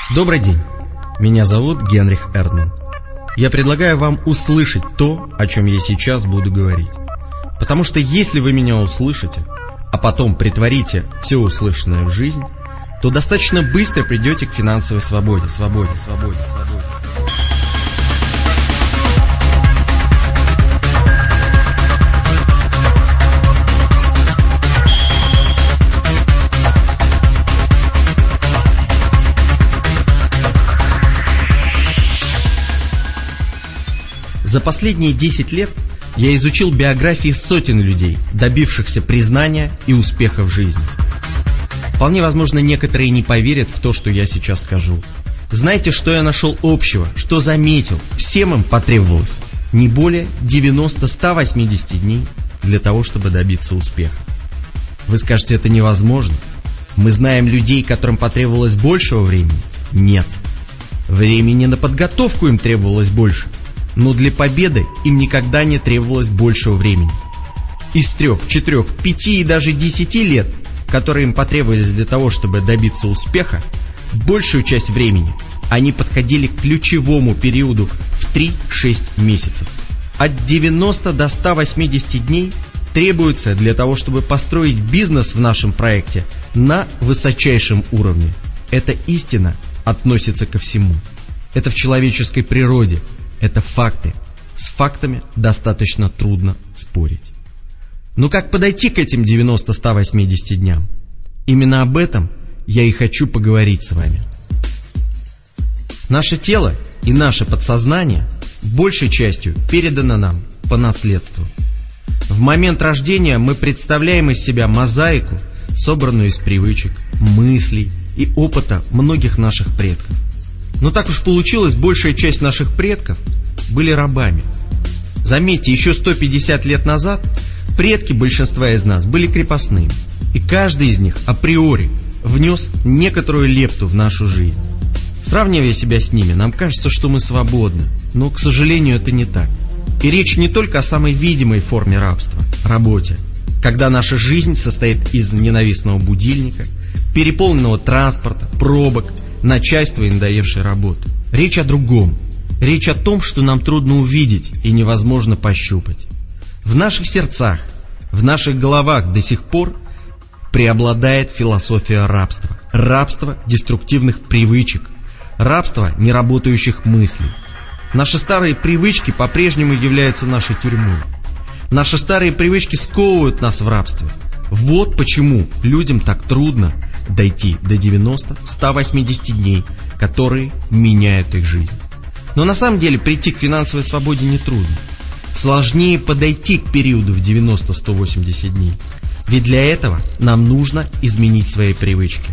Добрый день, меня зовут Генрих Эрдман. Я предлагаю вам услышать то, о чем я сейчас буду говорить. Потому что если вы меня услышите, а потом притворите все услышанное в жизнь, то достаточно быстро придете к финансовой свободе. За последние 10 лет я изучил биографии сотен людей, добившихся признания и успеха в жизни. Вполне возможно, некоторые не поверят в то, что я сейчас скажу. Знаете, что я нашел общего, что заметил? Всем им потребовалось не более 90-180 дней для того, чтобы добиться успеха. Вы скажете, это невозможно. Мы знаем людей, которым потребовалось большего времени? Нет. Времени на подготовку им требовалось больше. Но для победы им никогда не требовалось большего времени. Из 3, 4, 5 и даже 10 лет, которые им потребовались для того, чтобы добиться успеха, большую часть времени они подходили к ключевому периоду в 3-6 месяцев. От 90 до 180 дней требуется для того, чтобы построить бизнес в нашем проекте на высочайшем уровне. Эта истина относится ко всему. Это в человеческой природе. Это факты. С фактами достаточно трудно спорить. Но как подойти к этим 90-180 дням? Именно об этом я и хочу поговорить с вами. Наше тело и наше подсознание большей частью передано нам по наследству. В момент рождения мы представляем из себя мозаику, собранную из привычек, мыслей и опыта многих наших предков. Но так уж получилось, большая часть наших предков были рабами. Заметьте, еще 150 лет назад предки большинства из нас были крепостными, и каждый из них априори внес некоторую лепту в нашу жизнь. Сравнивая себя с ними, нам кажется, что мы свободны, но, к сожалению, это не так. И речь не только о самой видимой форме рабства – работе, когда наша жизнь состоит из ненавистного будильника, переполненного транспорта, пробок, начальства и надоевшей работы. Речь о другом. Речь о том, что нам трудно увидеть и невозможно пощупать. В наших сердцах, в наших головах до сих пор преобладает философия рабства. Рабство деструктивных привычек, рабство неработающих мыслей. Наши старые привычки по-прежнему являются нашей тюрьмой. Наши старые привычки сковывают нас в рабстве. Вот почему людям так трудно дойти до 90-180 дней, которые меняют их жизнь. Но на самом деле прийти к финансовой свободе нетрудно. Сложнее подойти к периоду в 90-180 дней. Ведь для этого нам нужно изменить свои привычки.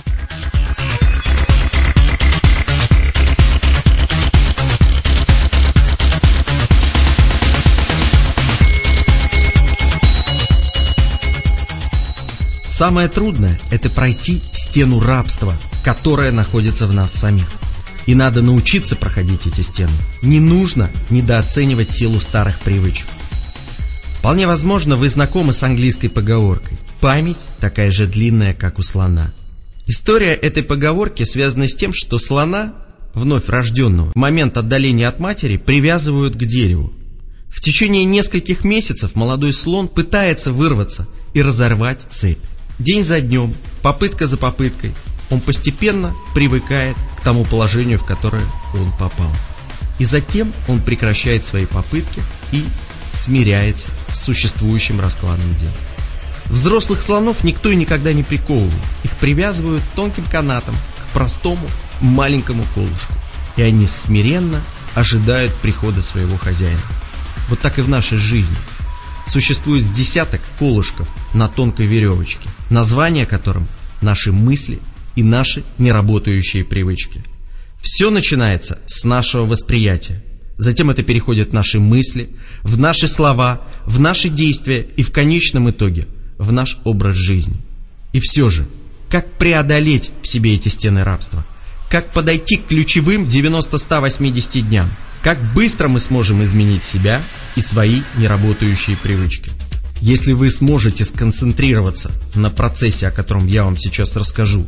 Самое трудное – это пройти стену рабства, которая находится в нас самих. И надо научиться проходить эти стены. Не нужно недооценивать силу старых привычек. Вполне возможно, вы знакомы с английской поговоркой «Память такая же длинная, как у слона». История этой поговорки связана с тем, что слона, вновь рожденного, в момент отдаления от матери привязывают к дереву. В течение нескольких месяцев молодой слон пытается вырваться и разорвать цепь. День за днем, попытка за попыткой, он постепенно привыкает к тому положению, в которое он попал. И затем он прекращает свои попытки и смиряется с существующим раскладом дел. Взрослых слонов никто и никогда не приковывает. Их привязывают тонким канатом к простому маленькому колышку. И они смиренно ожидают прихода своего хозяина. Вот так и в нашей жизни. Существует с десяток колышков на тонкой веревочке, название которым наши мысли и наши неработающие привычки. Все начинается с нашего восприятия. Затем это переходит в наши мысли, в наши слова, в наши действия и в конечном итоге в наш образ жизни. И все же, как преодолеть в себе эти стены рабства? Как подойти к ключевым 90-180 дням? Как быстро мы сможем изменить себя и свои неработающие привычки? Если вы сможете сконцентрироваться на процессе, о котором я вам сейчас расскажу,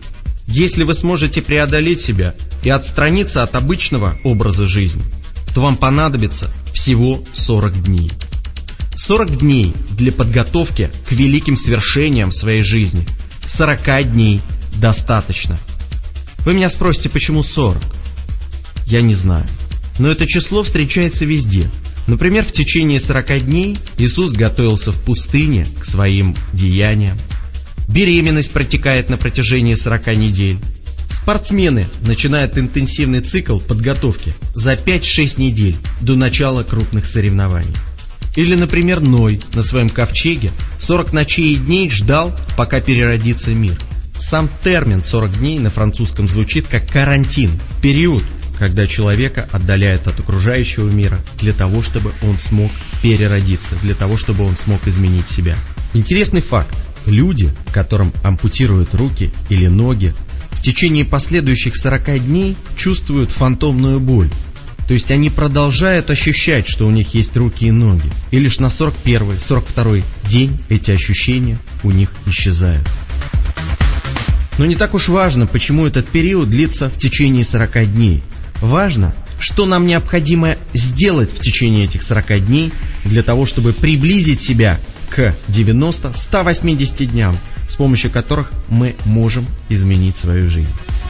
Если вы сможете преодолеть себя и отстраниться от обычного образа жизни, то вам понадобится всего 40 дней. 40 дней для подготовки к великим свершениям в своей жизни. 40 дней достаточно. Вы меня спросите, почему 40? Я не знаю. Но это число встречается везде. Например, в течение 40 дней Иисус готовился в пустыне к своим деяниям. Беременность протекает на протяжении 40 недель. Спортсмены начинают интенсивный цикл подготовки за 5-6 недель до начала крупных соревнований. Или, например, Ной на своем ковчеге 40 ночей и дней ждал, пока переродится мир. Сам термин 40 дней на французском звучит как карантин, период, когда человека отдаляют от окружающего мира для того, чтобы он смог переродиться, для того, чтобы он смог изменить себя. Интересный факт. Люди, которым ампутируют руки или ноги, в течение последующих 40 дней чувствуют фантомную боль. То есть они продолжают ощущать, что у них есть руки и ноги. И лишь на 41-42 день эти ощущения у них исчезают. Но не так уж важно, почему этот период длится в течение 40 дней. Важно, что нам необходимо сделать в течение этих 40 дней для того, чтобы приблизить себя к 90-180 дням, с помощью которых мы можем изменить свою жизнь.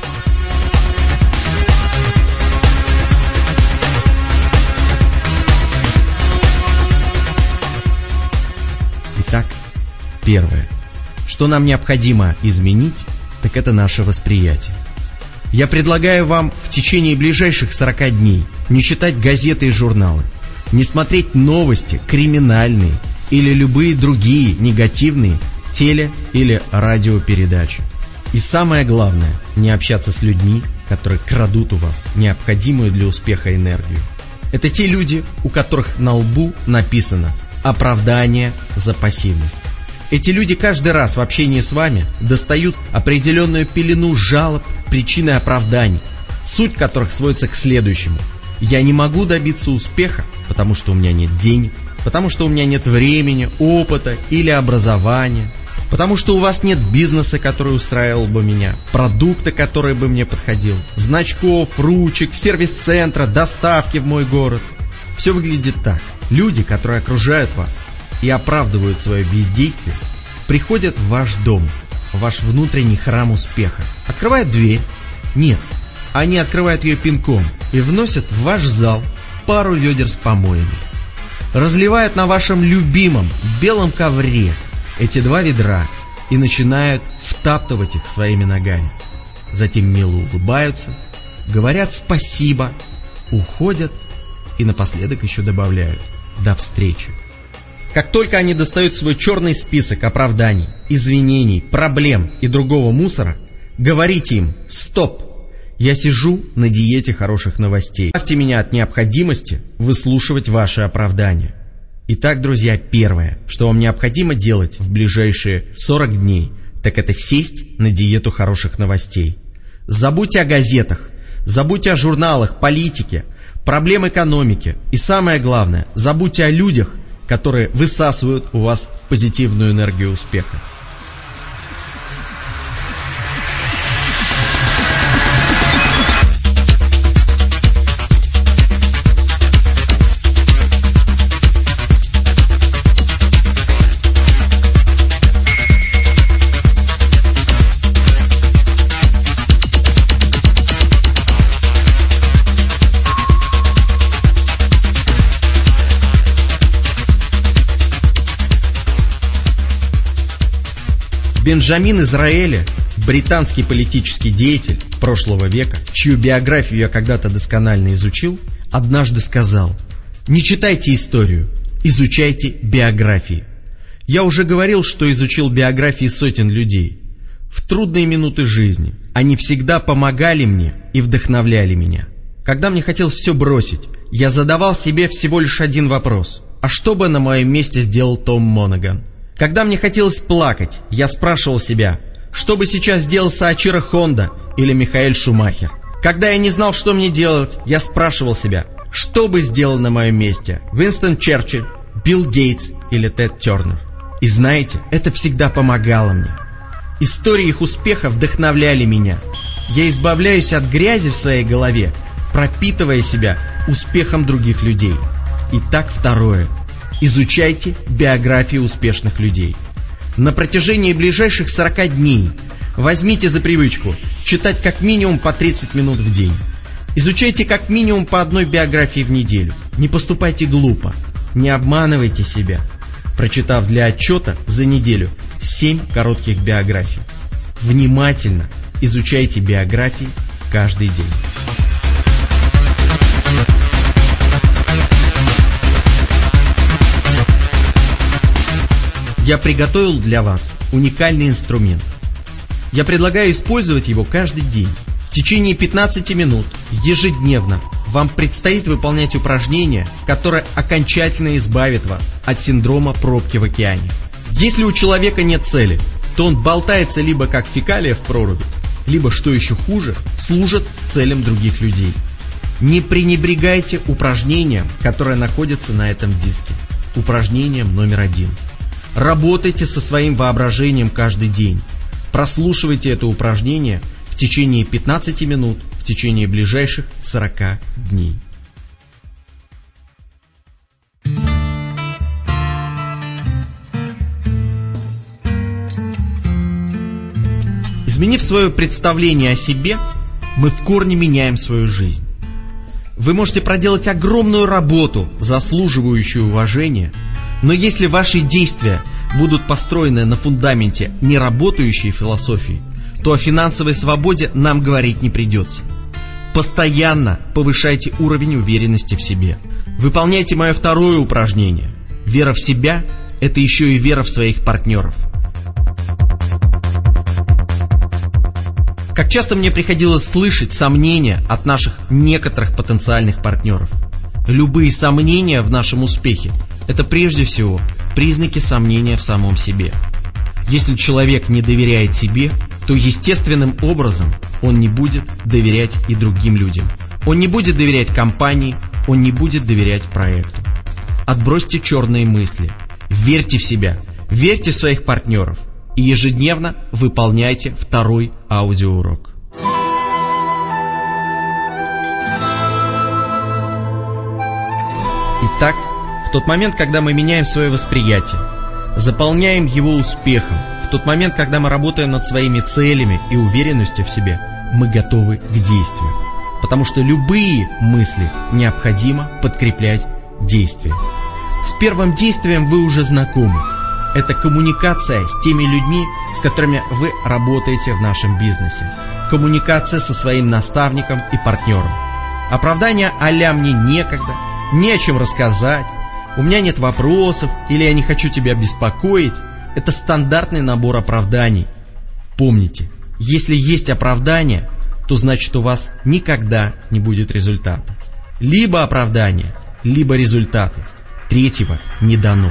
Итак, первое. Что нам необходимо изменить, так это наше восприятие. Я предлагаю вам в течение ближайших 40 дней не читать газеты и журналы, не смотреть новости криминальные или любые другие негативные теле- или радиопередачи. И самое главное, не общаться с людьми, которые крадут у вас необходимую для успеха энергию. Это те люди, у которых на лбу написано «оправдание за пассивность». Эти люди каждый раз в общении с вами достают определенную пелену жалоб, причин и оправданий, суть которых сводится к следующему. Я не могу добиться успеха, потому что у меня нет денег, потому что у меня нет времени, опыта или образования, потому что у вас нет бизнеса, который устраивал бы меня, продукта, который бы мне подходил, значков, ручек, сервис-центра, доставки в мой город. Все выглядит так. Люди, которые окружают вас и оправдывают свое бездействие, приходят в ваш дом, в ваш внутренний храм успеха, открывают дверь. Нет, они открывают ее пинком и вносят в ваш зал пару ведер с помоями. Разливают на вашем любимом белом ковре эти 2 ведра и начинают втаптывать их своими ногами. Затем мило улыбаются, говорят спасибо, уходят и напоследок еще добавляют «до встречи». Как только они достают свой черный список оправданий, извинений, проблем и другого мусора, говорите им «стоп». Я сижу на диете хороших новостей. Избавьте меня от необходимости выслушивать ваши оправдания. Итак, друзья, первое, что вам необходимо делать в ближайшие 40 дней, так это сесть на диету хороших новостей. Забудьте о газетах, забудьте о журналах, политике, проблем экономики. И самое главное, забудьте о людях, которые высасывают у вас позитивную энергию успеха. Бенджамин Дизраэли, британский политический деятель прошлого века, чью биографию я когда-то досконально изучил, однажды сказал: «Не читайте историю, изучайте биографии». Я уже говорил, что изучил биографии сотен людей. В трудные минуты жизни они всегда помогали мне и вдохновляли меня. Когда мне хотелось все бросить, я задавал себе всего лишь один вопрос: а что бы на моем месте сделал Том Монаган? Когда мне хотелось плакать, я спрашивал себя, что бы сейчас сделал Саачиро Хонда или Михаэль Шумахер. Когда я не знал, что мне делать, я спрашивал себя, что бы сделал на моем месте Уинстон Черчилль, Билл Гейтс или Тед Тернер. И знаете, это всегда помогало мне. Истории их успеха вдохновляли меня. Я избавляюсь от грязи в своей голове, пропитывая себя успехом других людей. Итак, второе. Изучайте биографии успешных людей. На протяжении ближайших 40 дней возьмите за привычку читать как минимум по 30 минут в день. Изучайте как минимум по одной биографии в неделю. Не поступайте глупо, не обманывайте себя, прочитав для отчета за неделю 7 коротких биографий. Внимательно изучайте биографии каждый день. Я приготовил для вас уникальный инструмент. Я предлагаю использовать его каждый день. В течение 15 минут ежедневно вам предстоит выполнять упражнение, которое окончательно избавит вас от синдрома пробки в океане. Если у человека нет цели, то он болтается либо как фекалия в проруби, либо, что еще хуже, служит целям других людей. Не пренебрегайте упражнением, которое находится на этом диске. Упражнением номер 1. Работайте со своим воображением каждый день. Прослушивайте это упражнение в течение 15 минут в течение ближайших 40 дней. Изменив свое представление о себе, мы в корне меняем свою жизнь. Вы можете проделать огромную работу, заслуживающую уважения, но если ваши действия будут построены на фундаменте неработающей философии, то о финансовой свободе нам говорить не придется. Постоянно повышайте уровень уверенности в себе. Выполняйте мое второе упражнение. Вера в себя – это еще и вера в своих партнеров. Как часто мне приходилось слышать сомнения от наших некоторых потенциальных партнеров. Любые сомнения в нашем успехе – это прежде всего признаки сомнения в самом себе. Если человек не доверяет себе, то естественным образом он не будет доверять и другим людям. Он не будет доверять компании, он не будет доверять проекту. Отбросьте черные мысли, верьте в себя, верьте в своих партнеров и ежедневно выполняйте второй аудиоурок. Итак, в тот момент, когда мы меняем свое восприятие, заполняем его успехом, в тот момент, когда мы работаем над своими целями и уверенностью в себе, мы готовы к действию. Потому что любые мысли необходимо подкреплять действием. С первым действием вы уже знакомы. Это коммуникация с теми людьми, с которыми вы работаете в нашем бизнесе. Коммуникация со своим наставником и партнером. Оправдание а-ля «мне некогда», «не о чем рассказать», «у меня нет вопросов» или «я не хочу тебя беспокоить» – это стандартный набор оправданий. Помните, если есть оправдание, то значит у вас никогда не будет результата. Либо оправдание, либо результаты. Третьего не дано.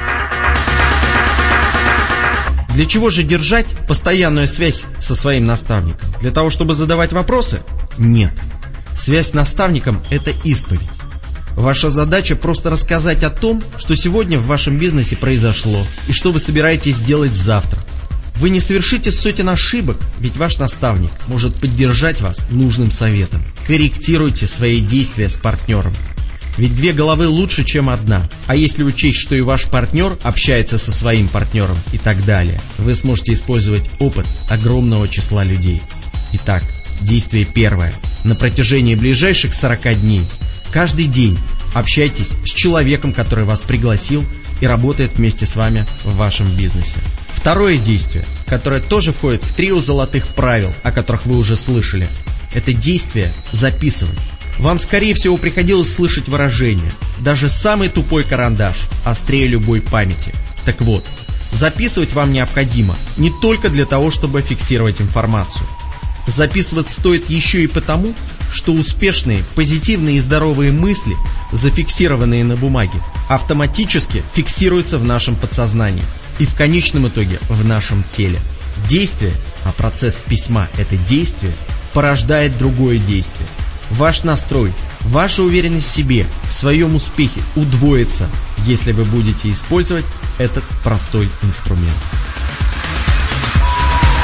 Для чего же держать постоянную связь со своим наставником? Для того, чтобы задавать вопросы? Нет. Связь с наставником – это исповедь. Ваша задача просто рассказать о том, что сегодня в вашем бизнесе произошло и что вы собираетесь делать завтра. Вы не совершите сотен ошибок, ведь ваш наставник может поддержать вас нужным советом. Корректируйте свои действия с партнером. Ведь две головы лучше, чем одна. А если учесть, что и ваш партнер общается со своим партнером и так далее, вы сможете использовать опыт огромного числа людей. Итак, действие первое. На протяжении ближайших 40 дней каждый день общайтесь с человеком, который вас пригласил и работает вместе с вами в вашем бизнесе. Второе действие, которое тоже входит в трио золотых правил, о которых вы уже слышали, это действие записывать. Вам, скорее всего, приходилось слышать выражение: даже самый тупой карандаш острее любой памяти. Так вот, записывать вам необходимо не только для того, чтобы фиксировать информацию. Записывать стоит еще и потому, что успешные, позитивные и здоровые мысли, зафиксированные на бумаге, автоматически фиксируются в нашем подсознании и в конечном итоге в нашем теле. Действие, а процесс письма – это действие, порождает другое действие. Ваш настрой, ваша уверенность в себе, в своем успехе удвоится, если вы будете использовать этот простой инструмент.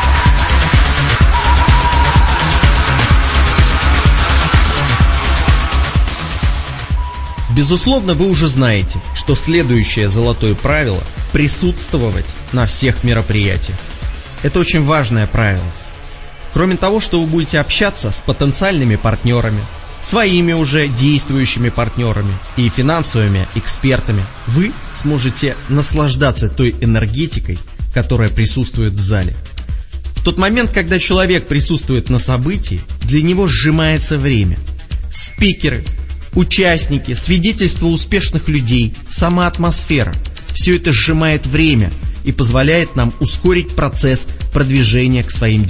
Безусловно, вы уже знаете, что следующее золотое правило – присутствовать на всех мероприятиях. Это очень важное правило. Кроме того, что вы будете общаться с потенциальными партнерами, своими уже действующими партнерами и финансовыми экспертами, вы сможете наслаждаться той энергетикой, которая присутствует в зале. В тот момент, когда человек присутствует на событии, для него сжимается время. Спикеры, участники, свидетельства успешных людей, сама атмосфера – все это сжимает время и позволяет нам ускорить процесс продвижения к своим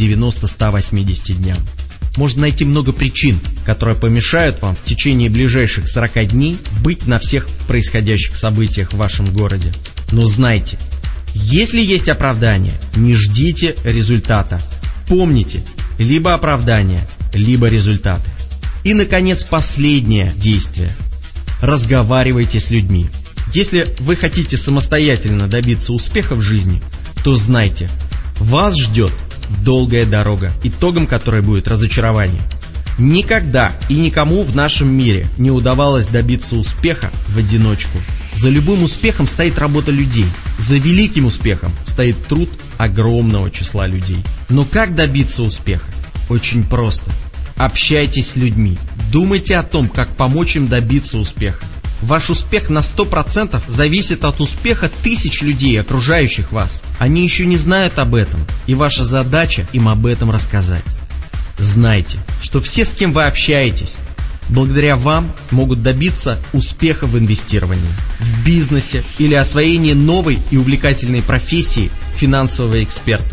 90-180 дням. Можно найти много причин, которые помешают вам в течение ближайших 40 дней быть на всех происходящих событиях в вашем городе. Но знайте, если есть оправдание, не ждите результата. Помните, либо оправдание, либо результаты. И, наконец, последнее действие. Разговаривайте с людьми. Если вы хотите самостоятельно добиться успеха в жизни, то знайте, вас ждет долгая дорога, итогом которой будет разочарование. Никогда и никому в нашем мире не удавалось добиться успеха в одиночку. За любым успехом стоит работа людей. За великим успехом стоит труд огромного числа людей. Но как добиться успеха? Очень просто. Общайтесь с людьми. Думайте о том, как помочь им добиться успеха. Ваш успех на 100% зависит от успеха тысяч людей, окружающих вас. Они еще не знают об этом, и ваша задача им об этом рассказать. Знайте, что все, с кем вы общаетесь, благодаря вам могут добиться успеха в инвестировании, в бизнесе или освоении новой и увлекательной профессии финансового эксперта.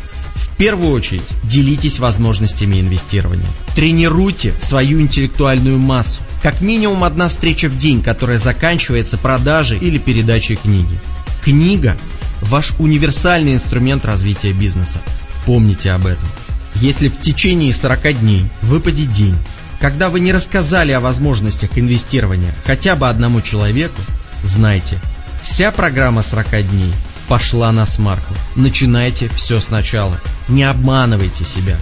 В первую очередь делитесь возможностями инвестирования. Тренируйте свою интеллектуальную массу. Как минимум 1 встреча в день, которая заканчивается продажей или передачей книги. Книга – ваш универсальный инструмент развития бизнеса. Помните об этом. Если в течение 40 дней выпадет день, когда вы не рассказали о возможностях инвестирования хотя бы одному человеку, знайте, вся программа 40 дней пошла на смарку. Начинайте все сначала. Не обманывайте себя.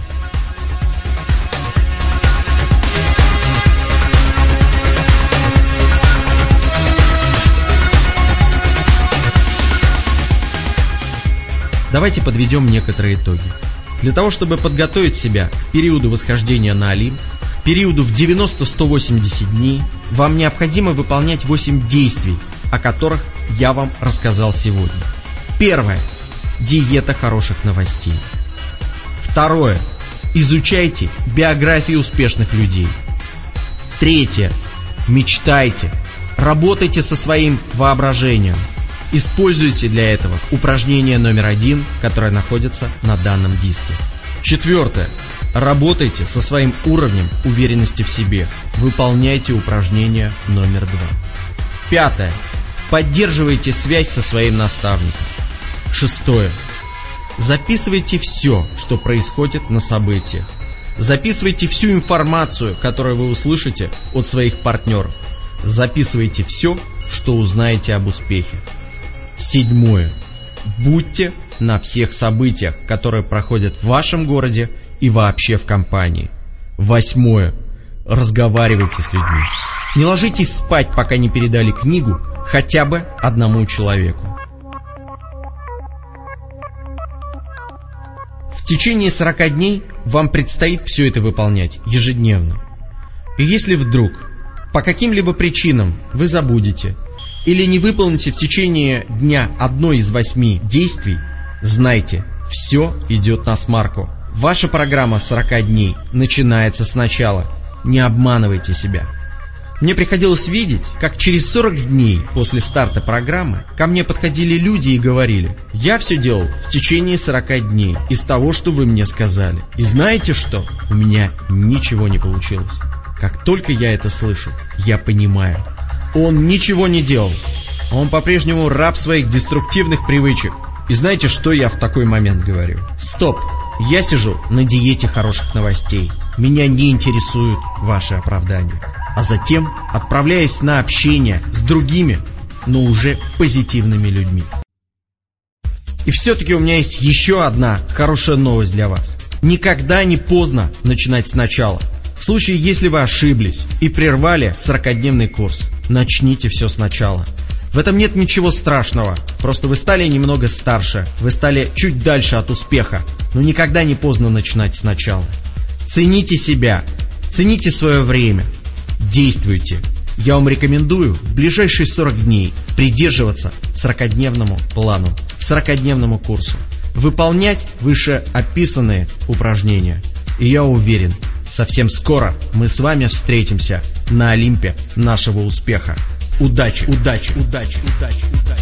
Давайте подведем некоторые итоги. Для того, чтобы подготовить себя к периоду восхождения на Олимп, к периоду в 90-180 дней, вам необходимо выполнять 8 действий, о которых я вам рассказал сегодня. Первое. Диета хороших новостей. Второе. Изучайте биографии успешных людей. Третье. Мечтайте. Работайте со своим воображением. Используйте для этого упражнение номер 1, которое находится на данном диске. Четвертое. Работайте со своим уровнем уверенности в себе. Выполняйте упражнение номер 2. Пятое. Поддерживайте связь со своим наставником. Шестое. Записывайте все, что происходит на событиях. Записывайте всю информацию, которую вы услышите от своих партнеров. Записывайте все, что узнаете об успехе. Седьмое. Будьте на всех событиях, которые проходят в вашем городе и вообще в компании. Восьмое. Разговаривайте с людьми. Не ложитесь спать, пока не передали книгу хотя бы одному человеку. В течение 40 дней вам предстоит все это выполнять ежедневно. И если вдруг по каким-либо причинам вы забудете или не выполните в течение дня одно из 8 действий, знайте, все идет на смарку. Ваша программа 40 дней начинается сначала. Не обманывайте себя. Мне приходилось видеть, как через 40 дней после старта программы ко мне подходили люди и говорили: «Я все делал в течение 40 дней из того, что вы мне сказали. И знаете что? У меня ничего не получилось». Как только я это слышу, я понимаю. Он ничего не делал. Он по-прежнему раб своих деструктивных привычек. И знаете, что я в такой момент говорю? Стоп! Я сижу на диете хороших новостей. Меня не интересуют ваши оправдания. А затем отправляюсь на общение с другими, но уже позитивными людьми. И все-таки у меня есть еще одна хорошая новость для вас. Никогда не поздно начинать сначала. В случае, если вы ошиблись и прервали 40-дневный курс, начните все сначала. В этом нет ничего страшного, просто вы стали немного старше, вы стали чуть дальше от успеха, но никогда не поздно начинать сначала. Цените себя, цените свое время, действуйте. Я вам рекомендую в ближайшие 40 дней придерживаться 40-дневному плану, 40-дневному курсу, выполнять вышеописанные упражнения. И я уверен, совсем скоро мы с вами встретимся на Олимпе нашего успеха. Удачи, удачи, удачи, удачи, удачи.